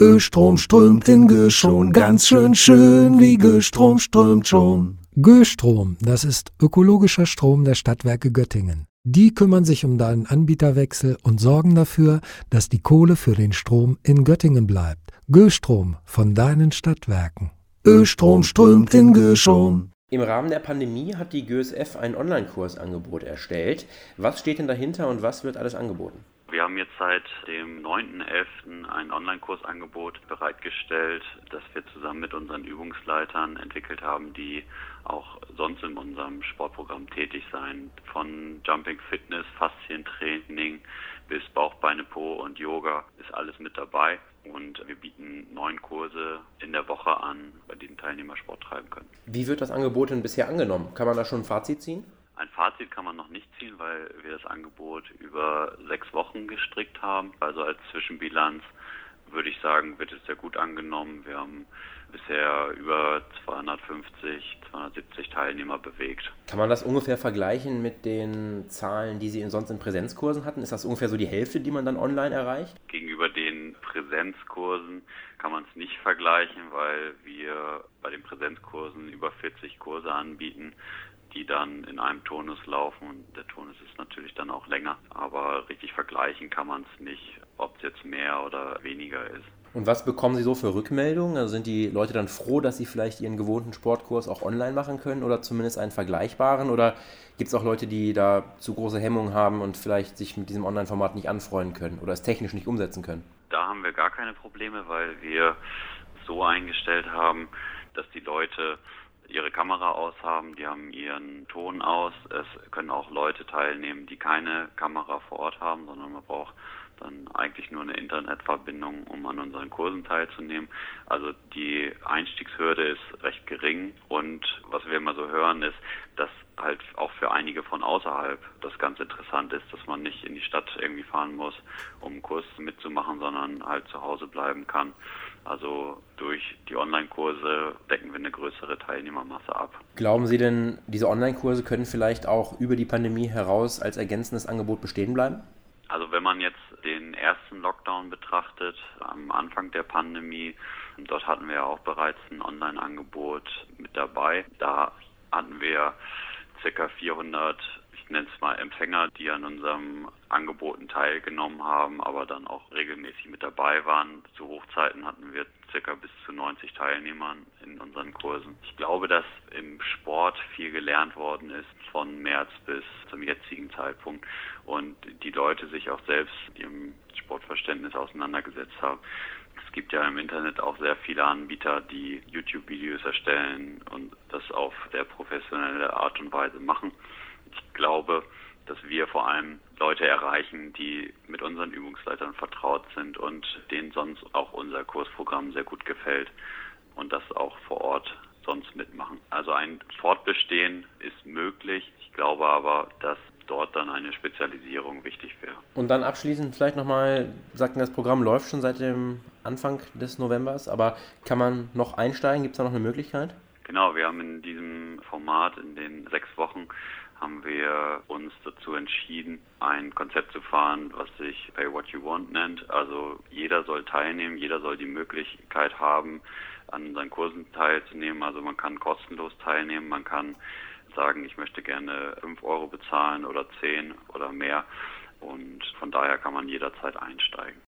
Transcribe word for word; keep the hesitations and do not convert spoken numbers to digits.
Östrom strömt in Göschon, ganz schön schön, wie Göstrom strömt schon. Göstrom, das ist ökologischer Strom der Stadtwerke Göttingen. Die kümmern sich um deinen Anbieterwechsel und sorgen dafür, dass die Kohle für den Strom in Göttingen bleibt. Göstrom von deinen Stadtwerken. Östrom strömt in Göschon. Im Rahmen der Pandemie hat die G Ö S F ein Online-Kursangebot erstellt. Was steht denn dahinter und was wird alles angeboten? Wir haben jetzt seit dem neunten elften ein Online-Kursangebot bereitgestellt, das wir zusammen mit unseren Übungsleitern entwickelt haben, die auch sonst in unserem Sportprogramm tätig sein. Von Jumping Fitness, Faszientraining bis Bauch, Beine, Po und Yoga ist alles mit dabei. Und wir bieten neun Kurse in der Woche an, bei denen Teilnehmer Sport treiben können. Wie wird das Angebot denn bisher angenommen? Kann man da schon ein Fazit ziehen? Ein Fazit kann man noch nicht ziehen, weil wir das Angebot über sechs Wochen gestrickt haben. Also als Zwischenbilanz würde ich sagen, wird es sehr gut angenommen. Wir haben bisher über zweihundertfünfzig, zweihundertsiebzig Teilnehmer bewegt. Kann man das ungefähr vergleichen mit den Zahlen, die Sie sonst in Präsenzkursen hatten? Ist das ungefähr so die Hälfte, die man dann online erreicht? Gegenüber den Präsenzkursen kann man es nicht vergleichen, weil wir bei den Präsenzkursen über vierzig Kurse anbieten, die dann in einem Turnus laufen, und der Turnus ist natürlich dann auch länger, aber richtig vergleichen kann man es nicht, ob es jetzt mehr oder weniger ist. Und was bekommen Sie so für Rückmeldungen? Also sind die Leute dann froh, dass sie vielleicht ihren gewohnten Sportkurs auch online machen können oder zumindest einen vergleichbaren? Oder gibt es auch Leute, die da zu große Hemmungen haben und vielleicht sich mit diesem Online-Format nicht anfreunden können oder es technisch nicht umsetzen können? Da haben wir gar keine Probleme, weil wir so eingestellt haben, dass die Leute ihre Kamera aus haben, die haben ihren Ton aus. Es können auch Leute teilnehmen, die keine Kamera vor Ort haben, sondern man braucht dann eigentlich nur eine Internetverbindung, um an unseren Kursen teilzunehmen. Also die Einstiegshürde ist recht gering, und was wir immer so hören ist, dass halt auch für einige von außerhalb das ganz interessant ist, dass man nicht in die Stadt irgendwie fahren muss, um einen Kurs mitzumachen, sondern halt zu Hause bleiben kann. Also durch die Online-Kurse decken wir eine größere Teilnehmermasse ab. Glauben Sie denn, diese Online-Kurse können vielleicht auch über die Pandemie heraus als ergänzendes Angebot bestehen bleiben? Also wenn man jetzt den ersten Lockdown betrachtet, am Anfang der Pandemie, dort hatten wir ja auch bereits ein Online-Angebot mit dabei. Da hatten wir ca. vierhundert, ich nenne es mal Empfänger, die an unserem Angeboten teilgenommen haben, aber dann auch regelmäßig mit dabei waren. Zu Hochzeiten hatten wir ca. bis zu neunzig Teilnehmern in unseren Kursen. Ich glaube, dass im Sport viel gelernt worden ist von März bis zum jetzigen Zeitpunkt und die Leute sich auch selbst mit ihrem Sportverständnis auseinandergesetzt haben. Es gibt ja im Internet auch sehr viele Anbieter, die YouTube-Videos erstellen und das auf sehr professionelle Art und Weise machen. Ich glaube, dass wir vor allem Leute erreichen, die mit unseren Übungsleitern vertraut sind und denen sonst auch unser Kursprogramm sehr gut gefällt und das auch vor Ort sonst mitmachen. Also ein Fortbestehen ist möglich. Ich glaube aber, dass dort dann eine Spezialisierung wichtig wäre. Und dann abschließend vielleicht nochmal, Sie sagten, das Programm läuft schon seit dem Anfang des Novembers, aber kann man noch einsteigen? Gibt es da noch eine Möglichkeit? Genau, wir haben in diesem Format, in den sechs Wochen, haben wir uns dazu entschieden, ein Konzept zu fahren, was sich Pay What You Want nennt. Also jeder soll teilnehmen, jeder soll die Möglichkeit haben, an unseren Kursen teilzunehmen. Also man kann kostenlos teilnehmen, man kann sagen, ich möchte gerne fünf Euro bezahlen oder zehn oder mehr. Und von daher kann man jederzeit einsteigen.